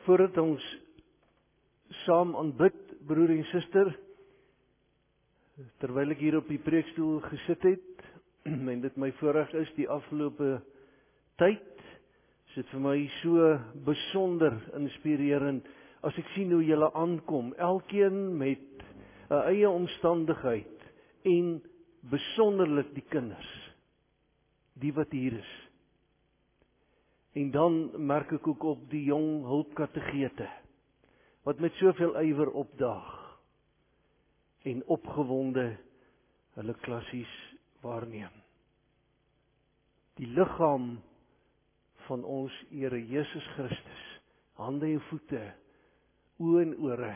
Voordat ons saam aanbid, broer en suster, terwyl ek hier op die preekstoel gesit het, en dit my voorreg is die afgelope tyd, is dit vir my so besonder inspirerend, as ek sien hoe julle aankom, elkeen met 'n eie omstandigheid, en besonderlik die kinders, die wat hier is. En dan merk ek ook op die jong hulpkategete, wat met soveel ywer opdaag, en opgewonde hulle klassies waarneem. Die liggaam van ons Here Jesus Christus, hande en voete, oë en ore,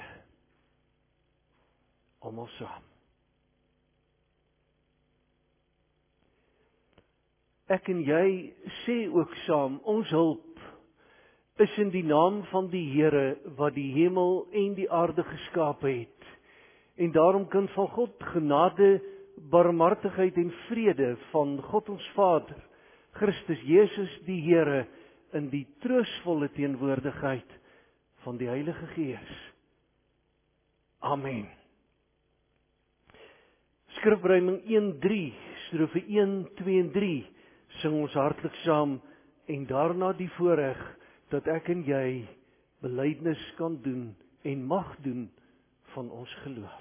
almal saam. Ek en jy sê ook saam, ons hulp is in die naam van die Here wat die hemel en die aarde geskape het. En daarom kan van God genade, barmhartigheid en vrede van God ons Vader, Christus Jesus die Here, in die troostvolle teenwoordigheid van die Heilige Gees. Amen. Skrifruiming 1:3, strofe 1, 2 en 3, sing ons hartlik saam, en daarna die voorreg dat ek en jy belydenis kan doen en mag doen van ons geloof.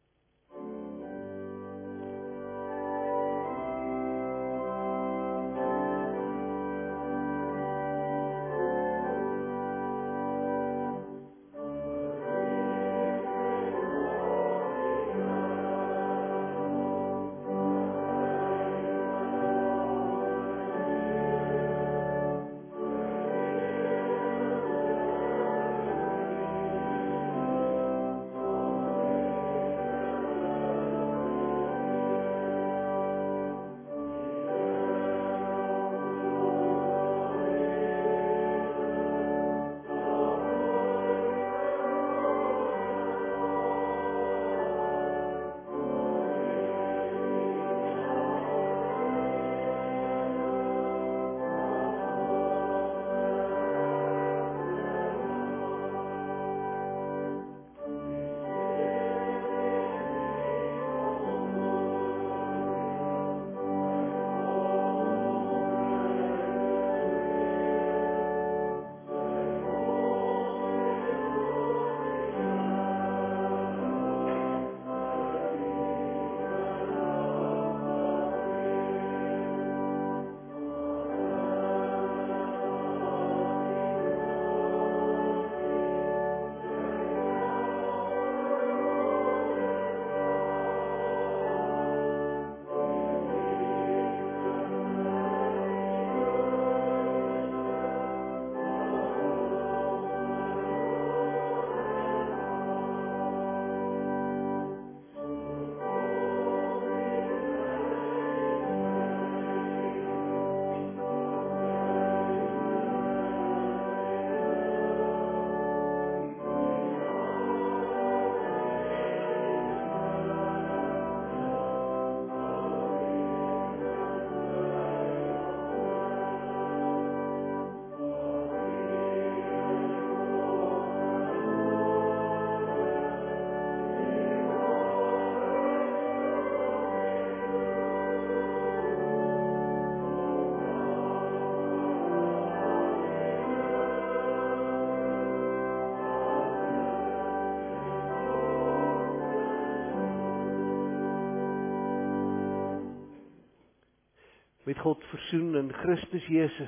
Met God versoen in Christus Jesus,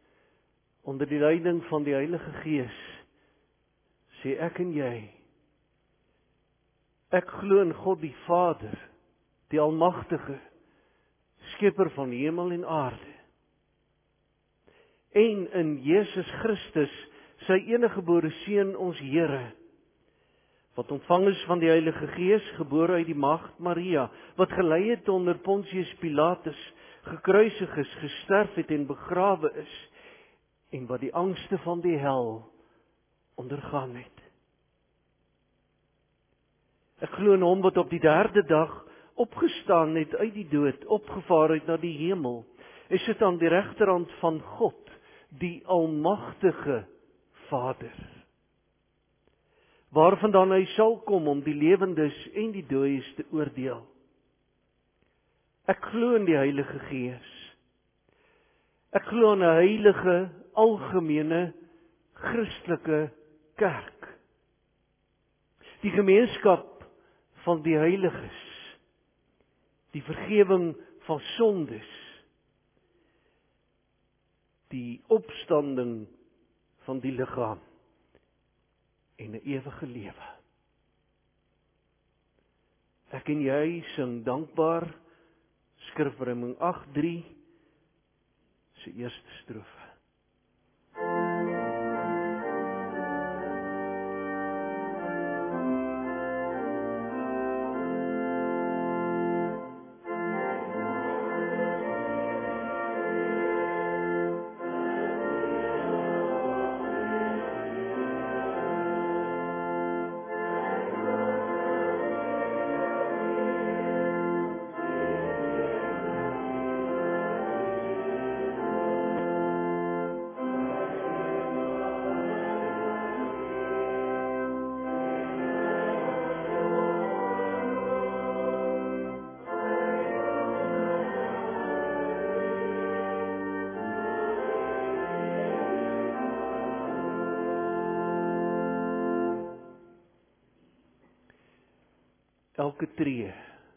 onder die leiding van die Heilige Gees, sê ek en jy, ek glo in God die Vader, die Almagtige, Skepper van hemel en aarde, en in Jesus Christus, sy eniggebore Seun, ons Here, wat ontvang is van die Heilige Gees, gebore uit die Maagd Maria, wat gelei het onder Pontius Pilatus, gekruisig is, gesterf het en begrawe is, en wat die angste van die hel ondergaan het. Ek glo in hom wat op die 3de dag opgestaan het uit die dood, opgevaar het na die hemel, hy sit aan die regterhand van God, die Almagtige Vader. waarvandaan hy sal kom om die lewendes en die dooies te oordeel. Ek glo in die Heilige Gees. Ek glo in 'n heilige, algemene, Christelike kerk. Die gemeenskap van die heiliges, die vergewing van sondes, die opstanding van die liggaam en 'n ewige lewe. Ek en jy sing dankbaar Skrifruiming 8:3 se eerste strofe. Elke tree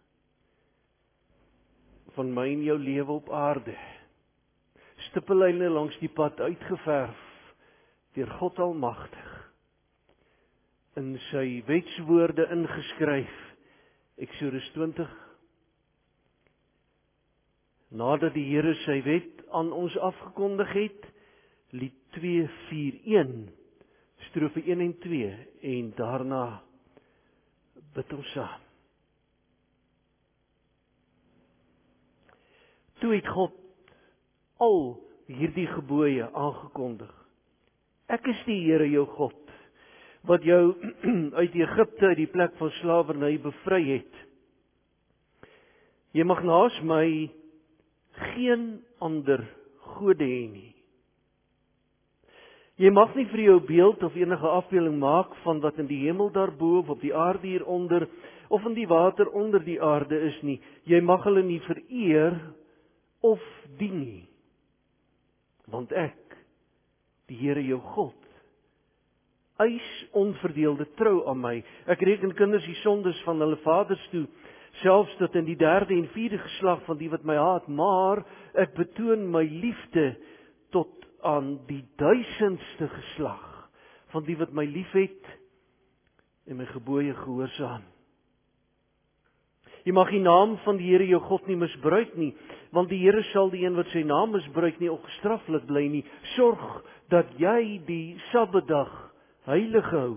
van my en jou lewe op aarde, stippellyne langs die pad uitgeverf deur God Almagtig, in sy wetswoorde ingeskryf, Eksodus 20, nadat die Here sy wet aan ons afgekondig het, lied 2:4:1, strofe 1 en 2, en daarna bid ons saam. Toe het God al hierdie gebooie aangekondig. Ek is die Here jou God, wat jou uit Egipte, uit die plek van slawerny bevry het. Jy mag naas my geen ander gode hê nie. Jy mag nie vir jou beeld of enige afbeelding maak van wat in die hemel daarbo of op die aarde hieronder of in die water onder die aarde is nie. Jy mag hulle nie vereer of dien nie. Want ek, die Here jou God, eis onverdeelde trou aan my. Ek reken kinders die sondes van hulle vaders toe, selfs tot in die 3de en 4de geslag van die wat my haat, maar ek betoon my liefde tot aan die 1000ste geslag van die wat my liefhet en my gebooie gehoorsaam. Jy mag die naam van die Here jou God nie misbruik nie, want die Here sal die een wat sy naam misbruik nie ongestraflik bly nie. Sorg dat jy die Sabbatdag heilig hou.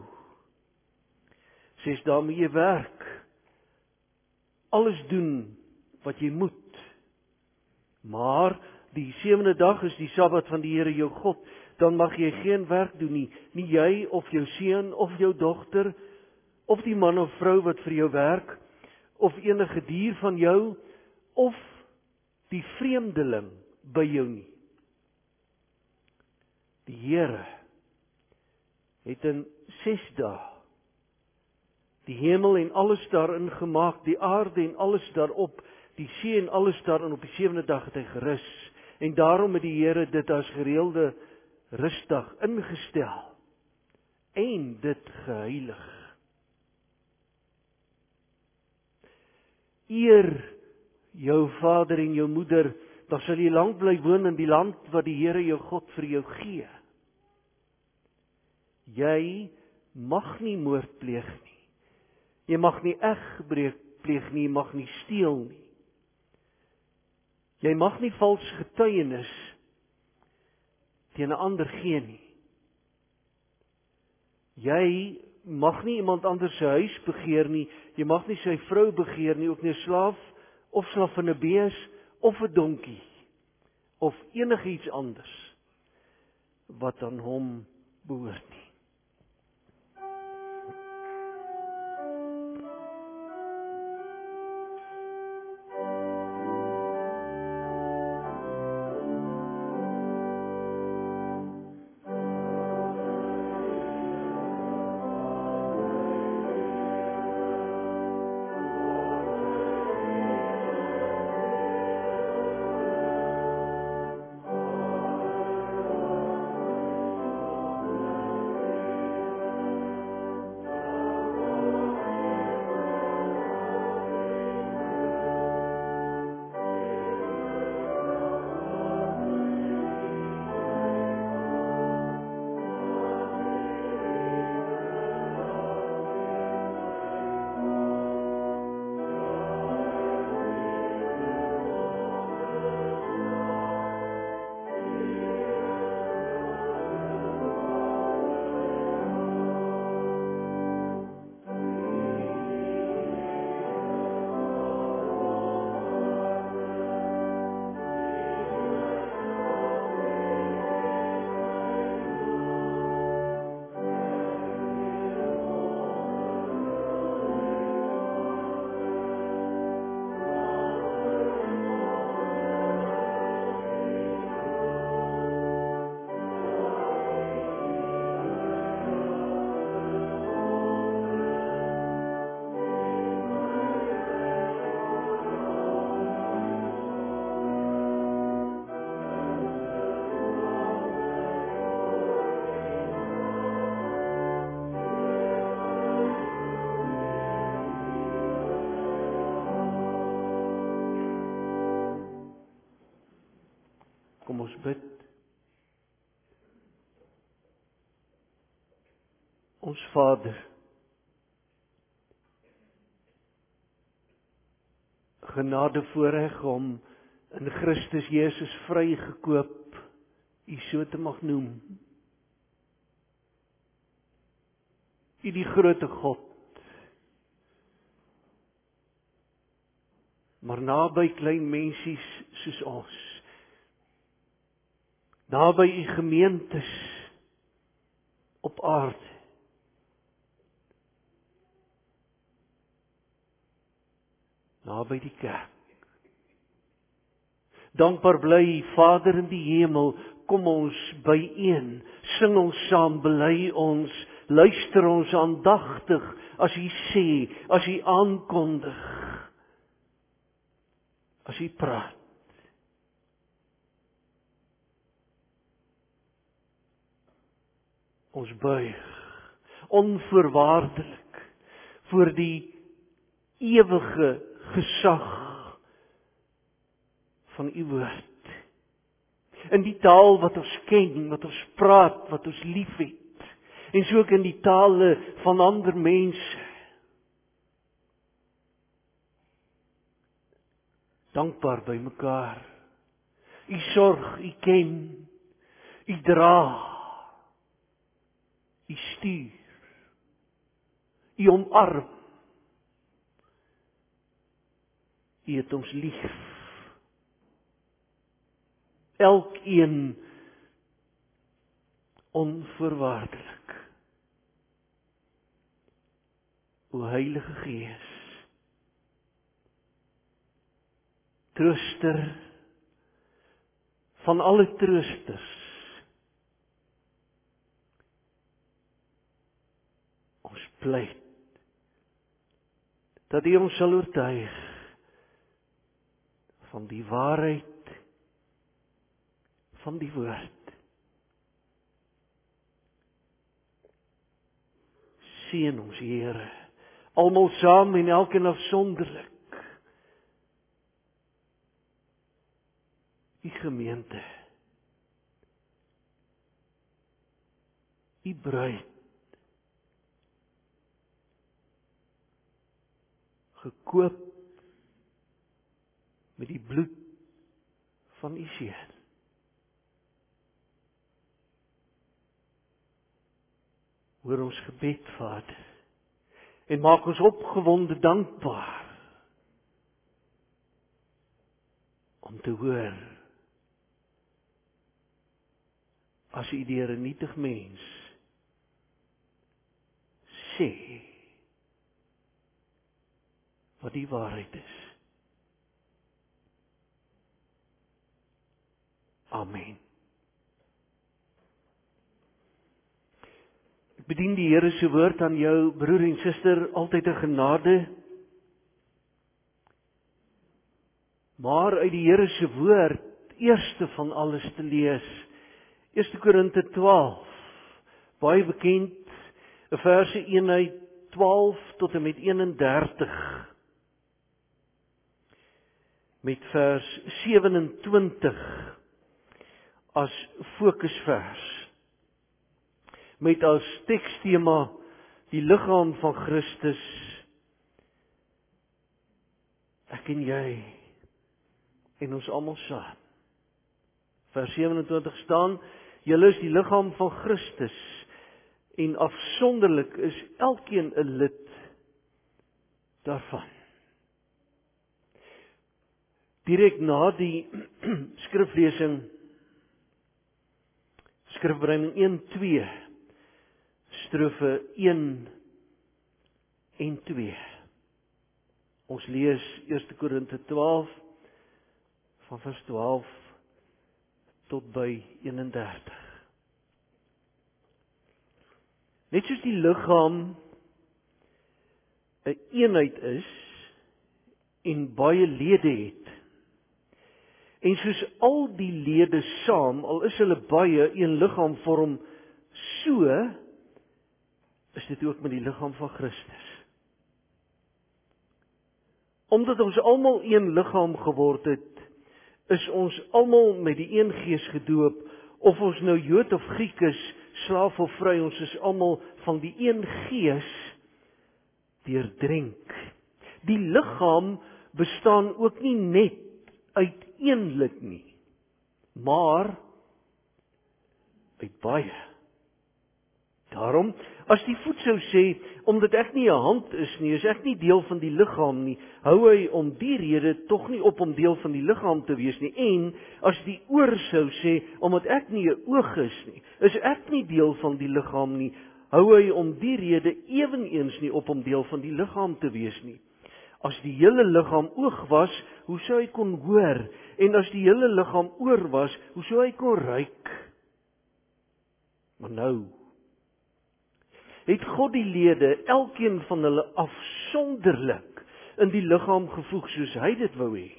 6 dae moet jy werk, alles doen wat jy moet. Maar die 7de dag is die Sabbat van die Here jou God, dan mag jy geen werk doen nie, nie jy of jou seun of jou dogter, of die man of vrou wat vir jou werk, of enige dier van jou, of die vreemdeling by jou nie. Die Here het in 6 dae die hemel en alles daarin gemaak, die aarde en alles daarop, die see en alles daarin. Op die 7de dag het hy gerus. En daarom het die Here dit as gereelde rusdag ingestel en dit geheilig. Eer jou vader en jou moeder, dan sal jy lank bly woon in die land wat die Here jou God vir jou gee. Jy mag nie moord pleeg nie. Jy mag nie egbreek pleeg nie, jy mag nie steel nie. Jy mag nie vals getuienis teen 'n ander gee nie. Jy mag nie iemand anders se huis begeer nie, jy mag nie sy vrou begeer nie, ook nie 'n slaaf of slavinne bees of 'n donkie of enigiets anders wat aan hom behoort nie. ons bid. Ons Vader, genade voorreg om in Christus Jesus vrygekoop, U so te mag noem. U die grote God, maar naby klein mensies soos ons, naby U gemeentes op aarde, naby die kerk. Dankbaar bly Vader in die hemel, kom ons byeen, sing ons saam, bely ons, luister ons aandagtig as U sê, as U aankondig, as U praat. Ons buig onvoorwaardelik voor die ewige gesag van U woord. In die taal wat ons ken, wat ons praat, wat ons liefhet. En so ook in die tale van ander mense. Dankbaar by mekaar. U sorg, U ken, U dra, U stuur, U omarm. U het ons lief. Elkeen onvoorwaardelik. O Heilige Gees, trooster van alle troosters, ons pleit dat U ons sal oortuig van die waarheid van die woord. Seën ons Here, almal saam en elkeen afsonderlik. U gemeente, U bruid, gekoop met die bloed van U Seun. Hoor ons gebed, Vader, en maak ons opgewonde dankbaar om te hoor as U deur 'n nietig mens sê wat die waarheid is. Amen. Bedien die Here se woord aan jou broer en suster altyd 'n genade. Maar uit die Here se woord, eerste van alles te lees, 1 Korinte 12, baie bekend, verse 1 uit 12 tot en met 31, met vers 27 as fokusvers. Met as tekstema die liggaam van Christus, ek en jy, en ons almal saam. Vers 27 staan, julle is die liggaam van Christus, en afsonderlik is elkeen 'n lid daarvan. Direk na die skriflesing, skrifbreining 1-2, strofe 1 en 2. Ons lees 1 Korinte 12 van vers 12 tot by 31. Net soos die liggaam 'n eenheid is en baie lede het, en soos al die lede saam, al is hulle baie, een liggaam vorm, so is dit ook met die liggaam van Christus. Omdat ons almal een liggaam geword het, is ons almal met die een Gees gedoop, of ons nou Jood of Griek is, slaaf of vry, ons is almal van die een Gees deurdrenk. Die liggaam bestaan ook nie net uit een lid nie, maar uit baie. Daarom, as die voet sou sê, omdat ek nie 'n hand is nie, is ek nie deel van die liggaam nie, hou hy om die rede tog nie op om deel van die liggaam te wees nie. En as die oor sou sê, omdat ek nie 'n oog is nie, is ek nie deel van die liggaam nie, hou hy om die rede eweneens nie op om deel van die liggaam te wees nie. As die hele liggaam oog was, hoe sou hy kon hoor? En as die hele liggaam oor was, hoe sou hy kon ruik? Maar nou het God die lede, elkeen van hulle afsonderlik, in die liggaam gevoeg soos hy dit wou hê.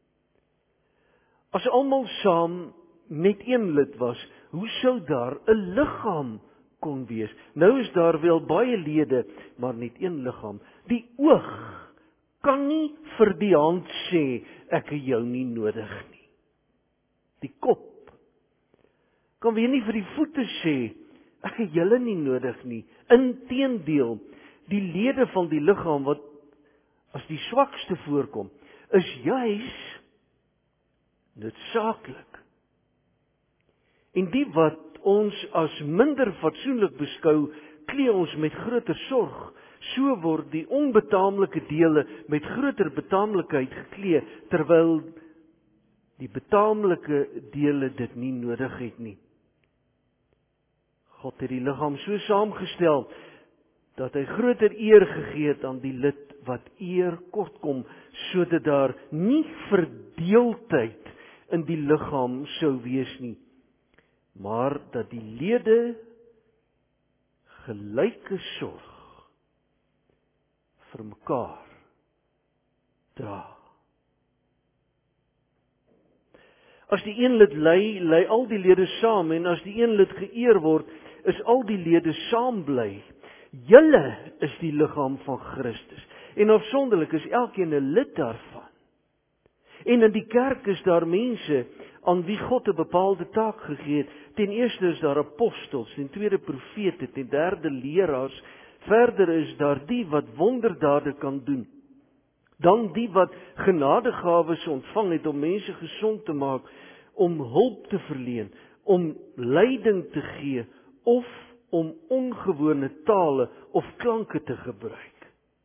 As almal saam net een lid was, hoe sou daar 'n liggaam kon wees? Nou is daar wel baie lede, maar net een liggaam. Die oog kan nie vir die hand sê, ek het jou nie nodig nie. Die kop kan weer nie vir die voete sê, ek het julle nie nodig nie. Inteendeel, die lede van die liggaam wat as die swakste voorkom, is juis noodsaaklik. En die wat ons as minder fatsoenlik beskou, klee ons met groter sorg. So word die onbetaamlike dele met groter betaamlikheid geklee, terwyl die betaamlike dele dit nie nodig het nie. God het die liggaam so saamgestel, dat hy groter eer gegee het aan die lid wat eer kort kom, sodat daar nie verdeeldheid in die liggaam sou wees nie, maar dat die lede gelyke sorg vir mekaar dra. As die een lid ly, ly al die lede saam, en as die een lid geëer word, is al die lede saam bly. Julle is die liggaam van Christus, en afsonderlik is elkeen 'n lid daarvan. En in die kerk is daar mense aan wie God 'n bepaalde taak gegee het. Ten eerste is daar apostels, ten tweede profete, ten derde leraars. Verder is daar die wat wonderdade kan doen. Dan die wat genadegawes ontvang het om mense gesond te maak, om hulp te verleen, om leiding te gee, of om ongewone tale of klanke te gebruik.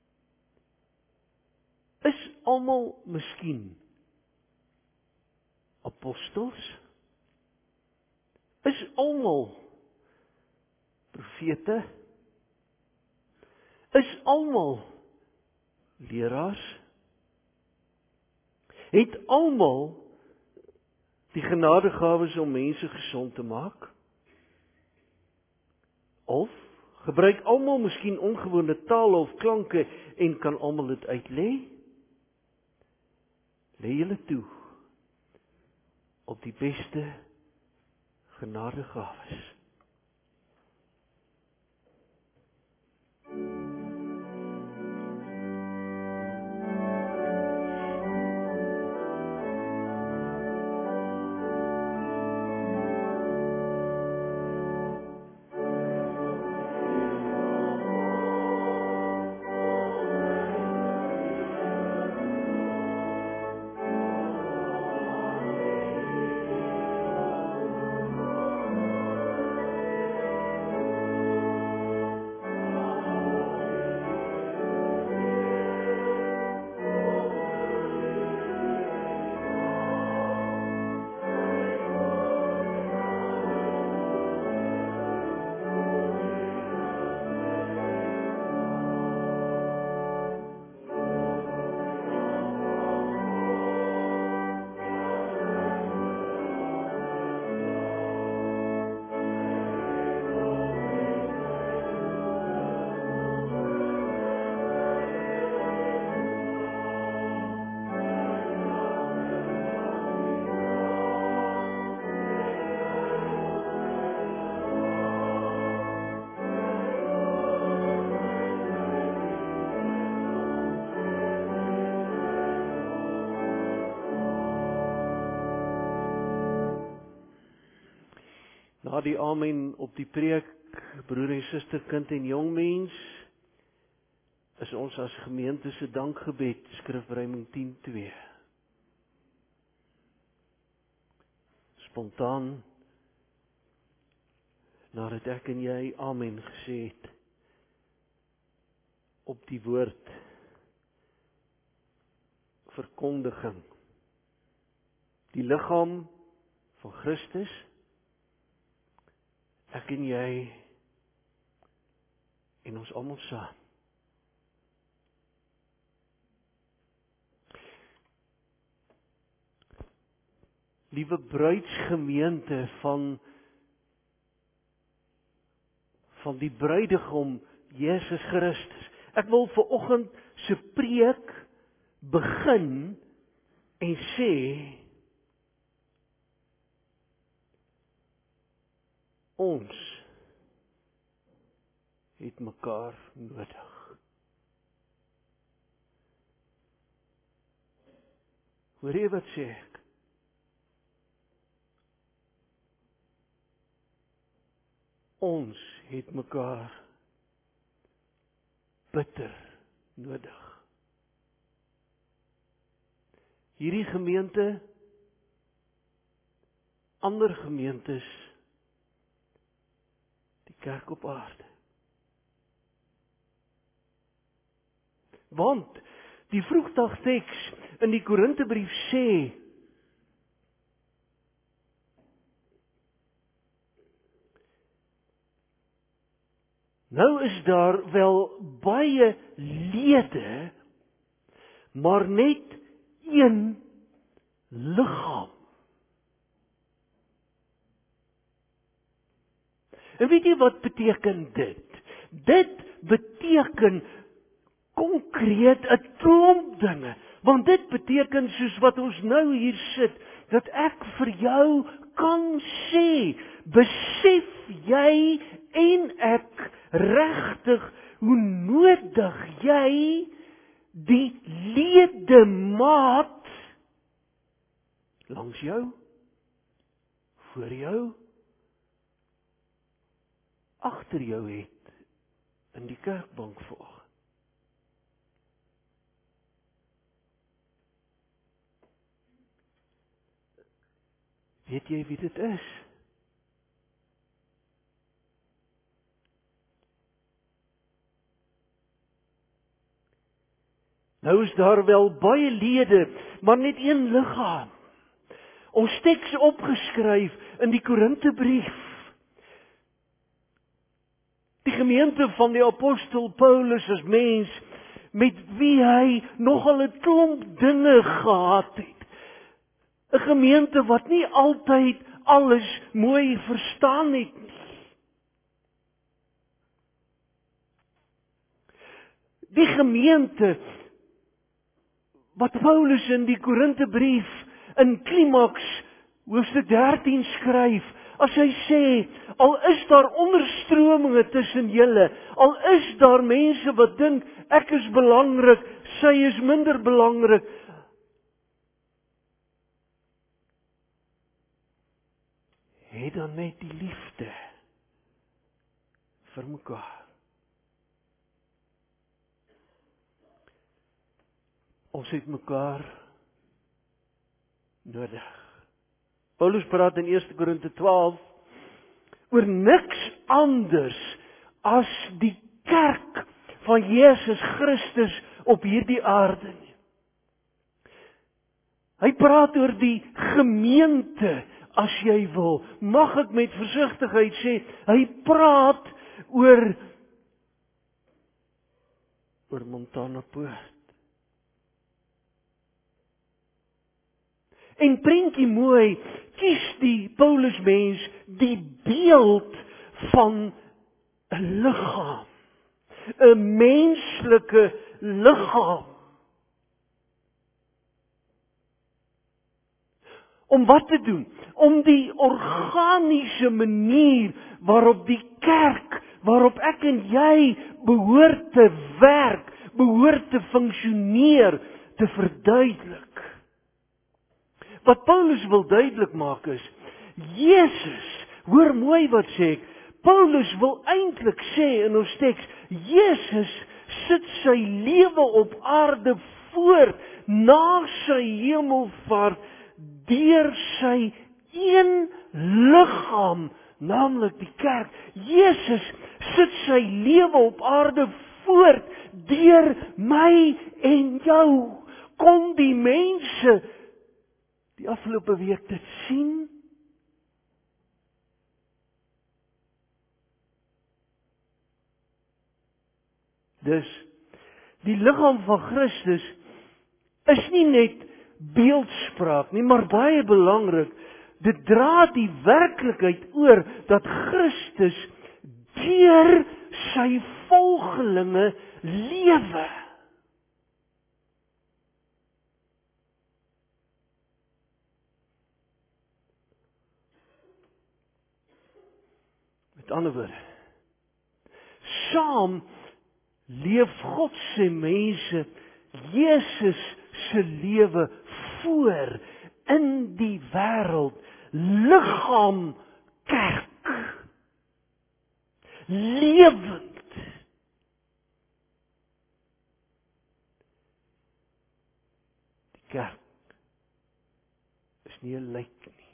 Is almal miskien apostels? Is almal profete? Is almal leraars? Het almal die genadegawes om mense gesond te maak? Of gebruik almal miskien ongewone tale of klanke en kan almal dit uitlê? Lê julle toe op die beste genadegawes. Na die amen op die preek, broer en suster, kind en jong mens, is ons as gemeente se dankgebed, skrifruiming 10:2. Spontaan, nadat ek en jy amen gesê het, op die woord, verkondiging, die liggaam van Christus, ek en jy, en ons almal saam. Liewe bruidsgemeente van die bruidegom Jesus Christus. Ek wil vanoggend se preek begin en sê, ons het mekaar nodig. Hoor jy wat sê ek? Ons het mekaar bitter nodig. Hierdie gemeente, ander gemeentes, die kerk op aarde. Want die vroegdagteks in die Korintebrief sê, nou is daar wel baie lede, maar net een liggaam. En weet jy wat beteken dit? Dit beteken konkreet 'n klomp dinge. Want dit beteken, soos wat ons nou hier sit, dat ek vir jou kan sê, besef jy en ek regtig hoe nodig jy die ledemaat langs jou, voor jou, agter jou het in die kerkbank vanoggend. Weet jy wie dit is? Nou is daar wel baie lede, maar net een liggaam. Ons teks opgeskryf in die Korintebrief. Die gemeente van die apostel Paulus as mens, met wie hy nogal 'n klomp dinge gehad het. 'n Gemeente wat nie altyd alles mooi verstaan het nie. Die gemeente wat Paulus in die Korintebrief in klimaks hoofstuk 13 skryf, as hy sê, al is daar onderstrominge tussen julle, al is daar mense wat dink, ek is belangrik, sy is minder belangrik, het dan net die liefde vir mekaar. Ons het mekaar nodig. Paulus praat in 1 Korinte 12 oor niks anders as die kerk van Jesus Christus op hierdie aarde nie. Hy praat oor die gemeente, as jy wil. Mag ek met versigtigheid sê, hy praat oor Montana Poort. En prentjie mooi, kies die Paulus mens die beeld van 'n liggaam, 'n menslike liggaam. Om wat te doen? Om die organiese manier waarop die kerk, waarop ek en jy behoort te werk, behoort te funksioneer, te verduidelik. Wat Paulus wil duidelik maak is, Jesus Hoor mooi wat sê ek. Paulus wil eintlik sê in ons teks, Jesus sit sy lewe op aarde voor, na sy hemelvaart, deur sy een liggaam, naamlik die kerk. Jesus sit sy lewe op aarde voort, deur my en jou. Kon die mense die afgelope week dit sien? Dus, die liggaam van Christus is nie net beeldspraak nie, maar baie belangrik, dit dra die werklikheid oor dat Christus deur sy volgelinge lewe. Met ander woorde, saam leef God se mense Jesus se lewe voor in die wêreld, liggaam kerk, lewend. Die kerk is nie 'n lijk nie.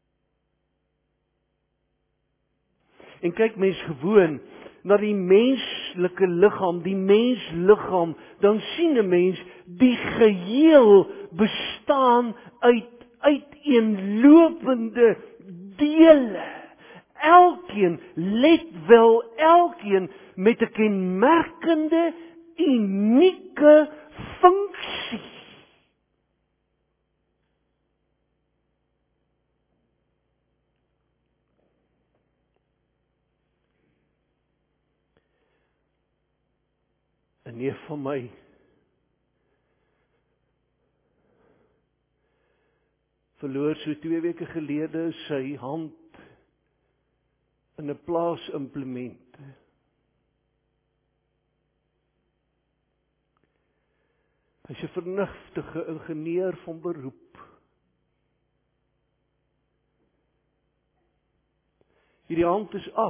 En kyk mens gewoon na die menslike liggaam, die mensliggaam, dan sien 'n mens die geheel bestaan uit uiteenlopende dele. Elkeen, let wel, elkeen met 'n kenmerkende, unieke funksie. En neef van my verloor so 2 weke gelede sy hand in 'n plaasimplement. Hy's 'n vernuftige ingenieur van beroep. Hierdie hand is af.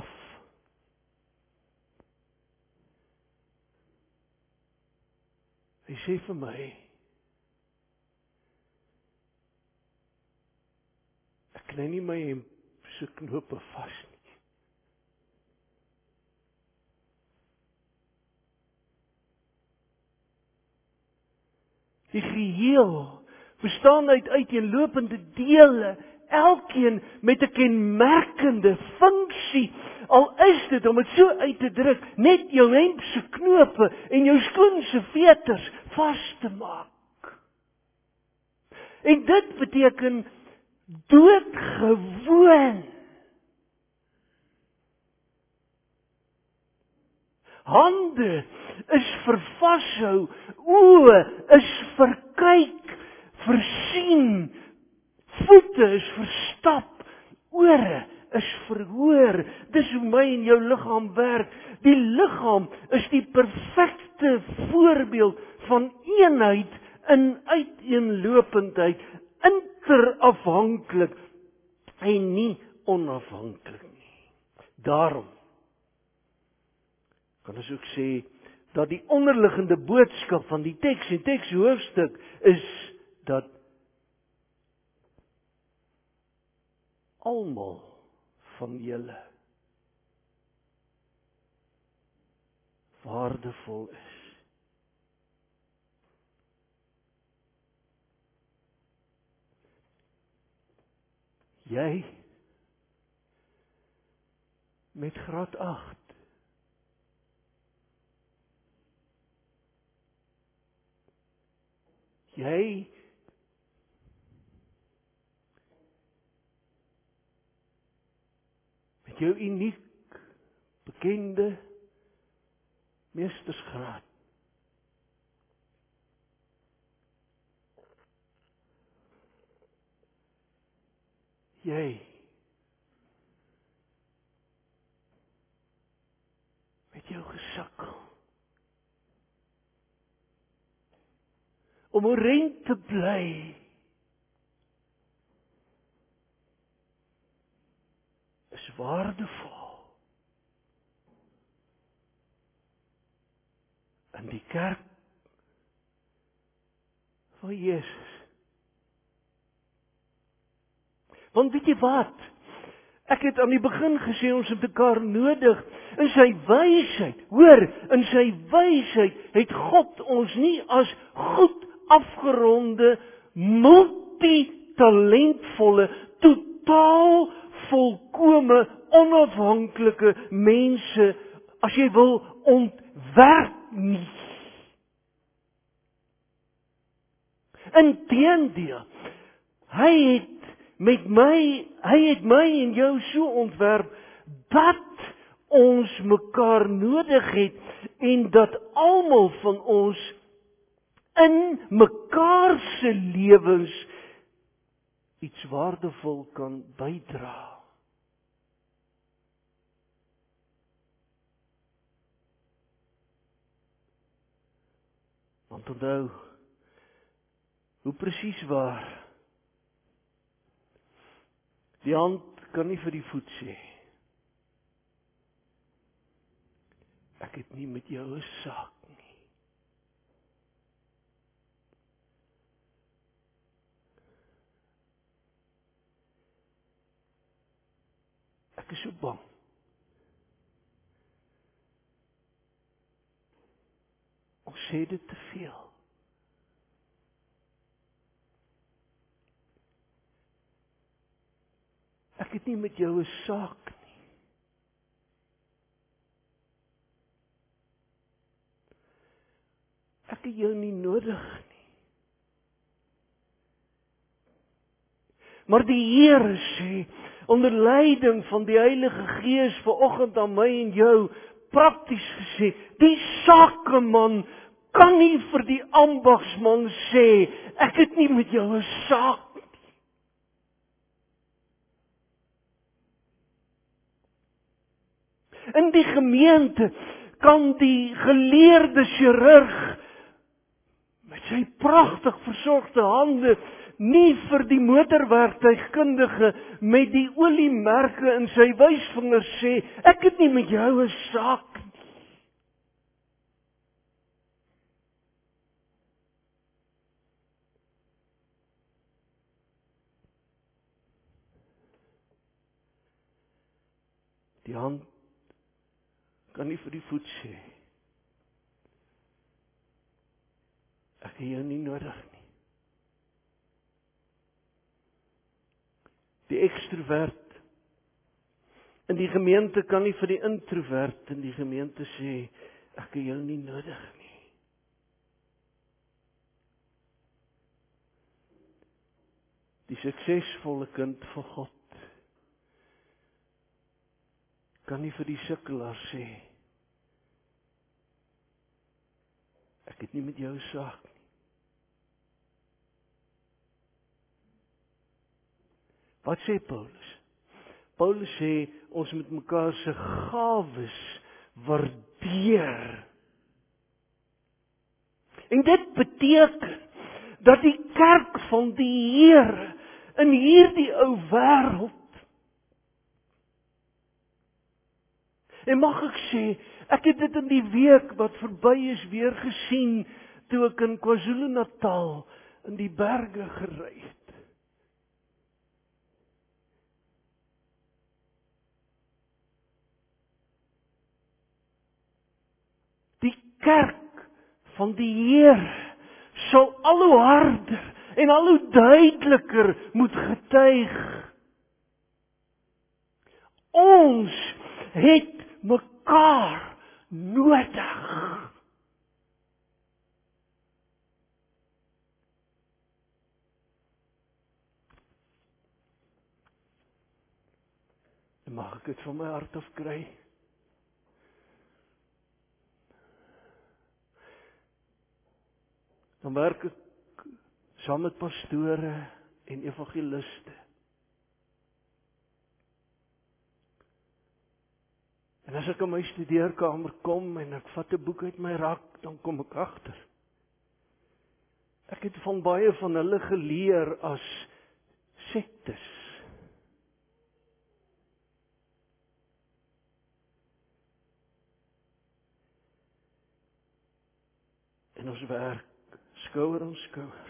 Hy sê vir my, ek kry nie my hemp se knope vas nie. Die geheel bestaan uit uiteenlopende dele, elkeen met 'n kenmerkende funksie. Al is dit, om dit so uit te druk, net jou hemp se knope en jou skoen se veters vas te maak. En dit beteken doodgewoon. Hande is vir vashou, oë is vir kyk, vir sien, voete is vir stap, ore is vir hoor. Dis hoe my en jou liggaam werk. Die liggaam is die perfekte voorbeeld van eenheid in uiteenlopendheid, interafhanklik en nie onafhanklik nie. Daarom kan ons ook sê dat die onderliggende boodskap van die teks en tekshoofstuk is dat almal van julle waardevol is. Jy met graad 8 jy met jou uniek bekende meestersgraad. Jy met jou gesukkel om oorent te bly is waardevol. In die kerk van Jesus. Want weet jy wat? Ek het aan die begin gesê ons het mekaar nodig. In sy wysheid, hoor, in sy wysheid het God ons nie as goed afgeronde, multitalentvolle, totaal volkome, onafhanklike mense, as jy wil, ontwerp nie. Inteendeel, hy het my en jou so ontwerp, dat ons mekaar nodig het, en dat almal van ons in mekaar se lewens iets waardevol kan bydra. Want onthou, hoe presies waar, die hand kan nie vir die voet sê, ek het nie met jou 'n saak nie. Ek is so bang. Ons sê dit te veel. Ek het nie met jou 'n saak nie. Ek het jou nie nodig nie. Maar die Here sê, onder leiding van die Heilige Gees vanoggend aan my en jou, prakties gesê, die sakeman kan nie vir die ambagsman sê, ek het nie met jou 'n saak. In die gemeente kan die geleerde chirurg met sy pragtig versorgde hande nie vir die motorwerktuigkundige met die oliemerke in sy wysvinger sê, ek het nie met jou 'n saak nie. Die hand kan nie vir die voet sê, ek het jou nie nodig nie. Die ekstrovert in die gemeente kan nie vir die introvert in die gemeente sê, ek het jou nie nodig nie. Die suksesvolle kind van God kan nie vir die sukkelaar sê, ek het nie met jou 'n saak nie. Wat sê Paulus? Paulus sê, ons moet mekaar se gawes waardeer. En dit beteken, dat die kerk van die Here, in hierdie ou wêreld, en mag ek sê, ek het dit in die week wat verby is weer gesien, toe ek in KwaZulu-Natal in die berge gery het. Die kerk van die Here sal al hoe harder en al hoe duideliker moet getuig. Ons het mekaar nodig. En mag ek dit van my hart af kry? Dan werk ek saam met pastore en evangeliste. En as ek in my studeerkamer kom en ek vat 'n boek uit my rak, dan kom ek agter. Ek het van baie van hulle geleer as sektes. En ons werk skouer aan skouer.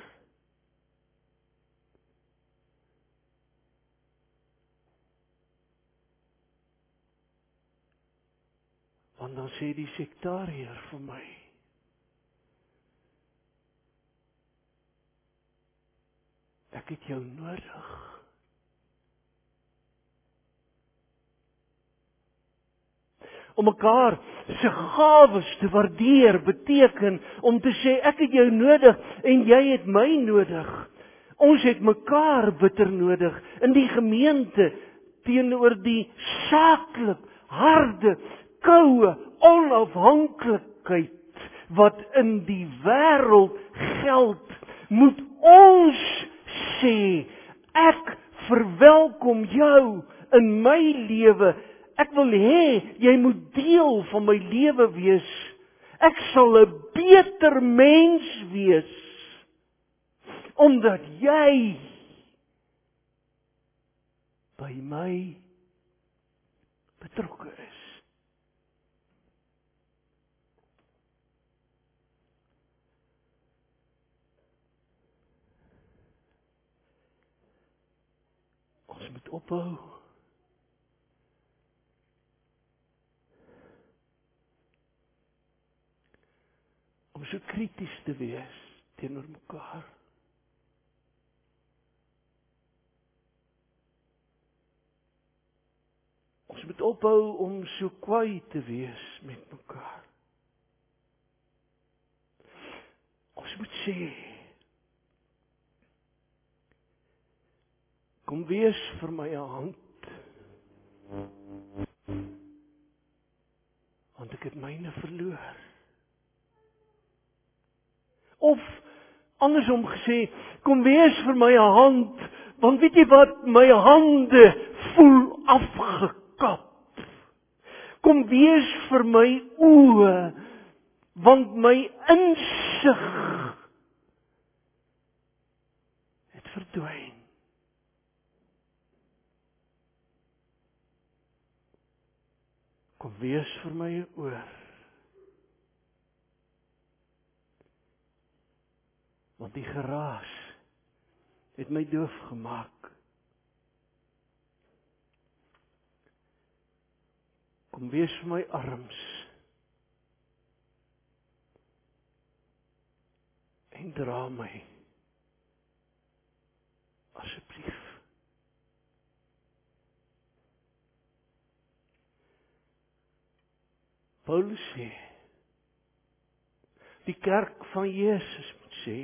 Want dan sê die sektariër vir my, ek het jou nodig. Om mekaar se gawes te waardeer beteken om te sê ek het jou nodig en jy het my nodig. Ons het mekaar bitter nodig in die gemeente teenoor die saaklik, harde, koue onafhanklikheid wat in die wêreld geld, moet ons sê ek verwelkom jou in my lewe. Ek wil hê jy moet deel van my lewe wees. Ek sal 'n beter mens wees omdat jy by my betrokke is. Ons moet ophou om so krities te wees teenoor mekaar. Ons moet ophou om so kwaai te wees met mekaar. Ons moet sê, kom wees vir my 'n hand, want ek het myne verloor. Of andersom gesê, kom wees vir my 'n hand, want weet jy wat, my hande voel afgekap. Kom wees vir my oë, want my insig het verdwyn. Kom wees vir my 'n oor, want die geraas het my doof gemaak. Kom wees vir my arms en dra my asseblief. Paulus sê, die kerk van Jesus moet sê,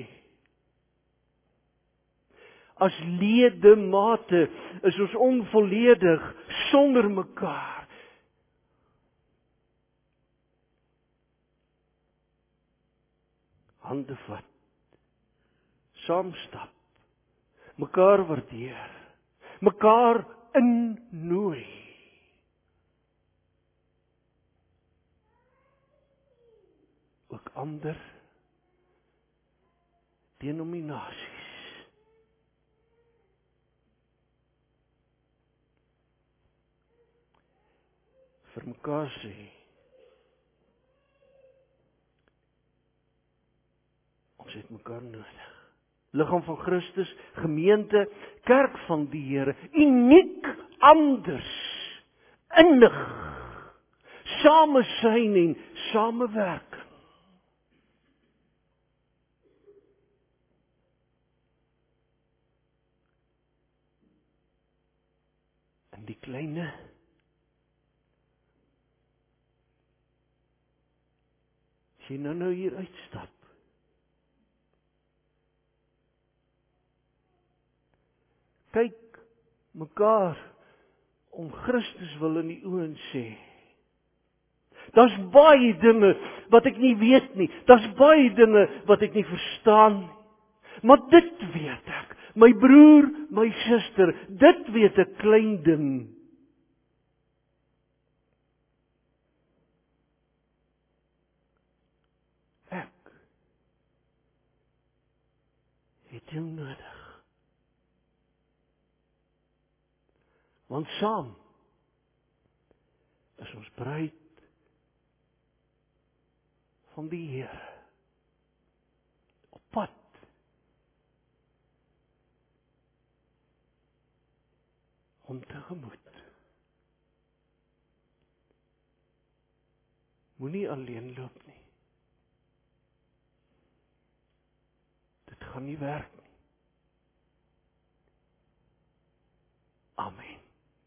as ledemate is ons onvolledig sonder mekaar. Hande vat, saamstap, mekaar waardeer, mekaar innooi. Ook ander denominasies. Vir mekaar sê, ons het mekaar nodig. Liggaam van Christus, gemeente, kerk van die Here, uniek, anders, innig, samesyn en samewerking. In die kleine, as jy nou hier uitstap, kyk mekaar om Christus wil in die oë en sê, daar's baie dinge wat ek nie weet nie, daar's baie dinge wat ek nie verstaan nie, maar dit weet ek, my broer, my suster, dit weet ek, klein ding. Ek het jou nodig. Want saam is ons bruid van die Here. pad. Om tegemoet. Moenie alleen loop nie. Dit gaan nie werk nie. Amen.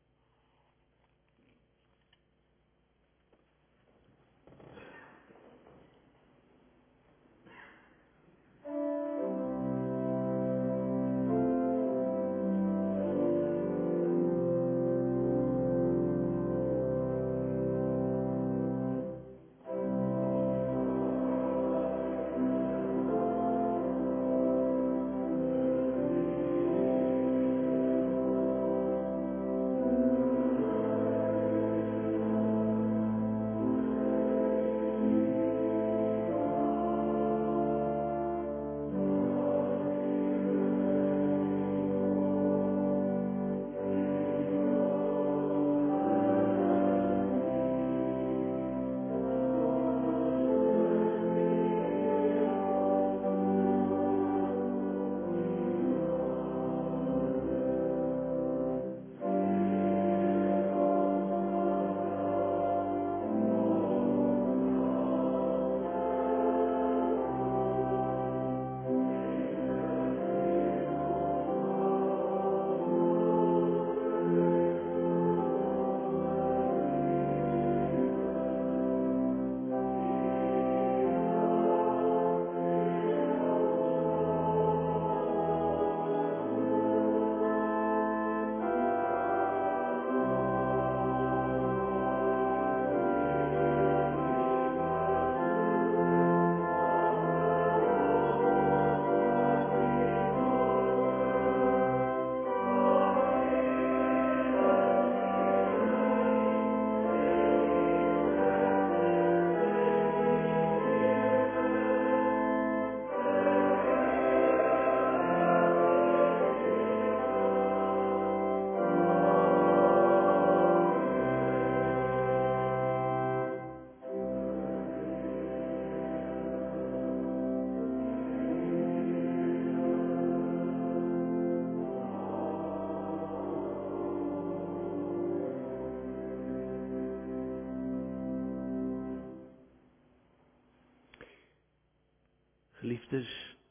Geliefdes,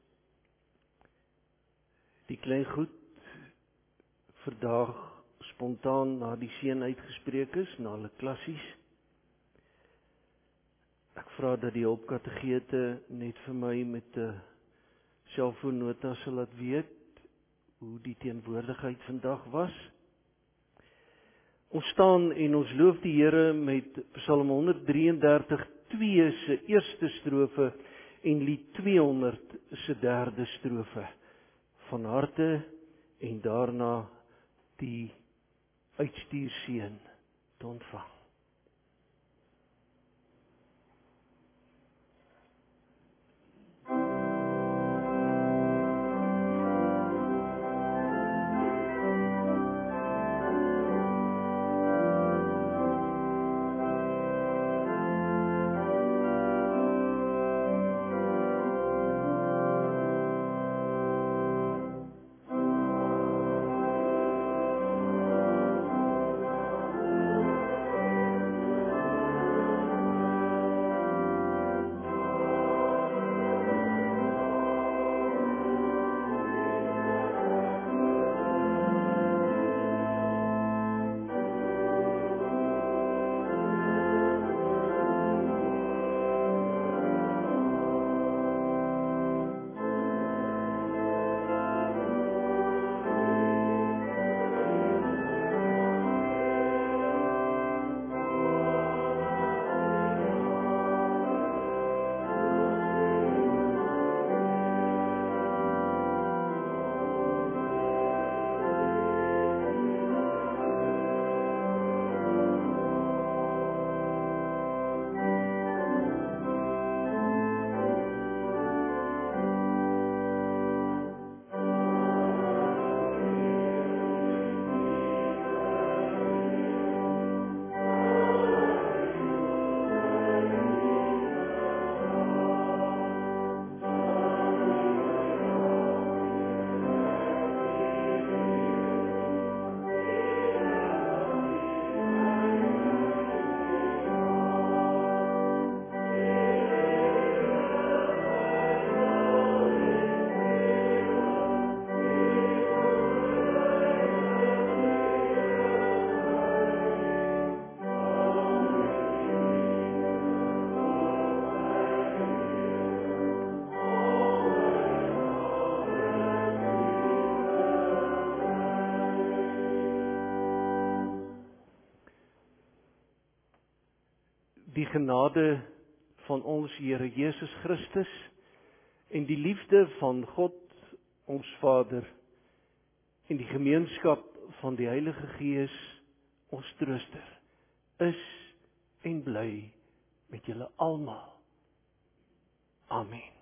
die klein goed vandag spontaan na die seën uitgespreek is, na hulle klassies. Ek vra dat die hulpkategete net vir my met 'n selfoonnota sal laat weet hoe die teenwoordigheid vandag was. Ons staan en ons loof die Here met Psalm 133:2 se eerste strofe en lied 200 se derde strofe. Van harte en daarna die uitstuurseën te ontvang. Die genade van ons Here Jesus Christus en die liefde van God, ons Vader, en die gemeenskap van die Heilige Gees, ons trooster, is en bly met julle almal. Amen.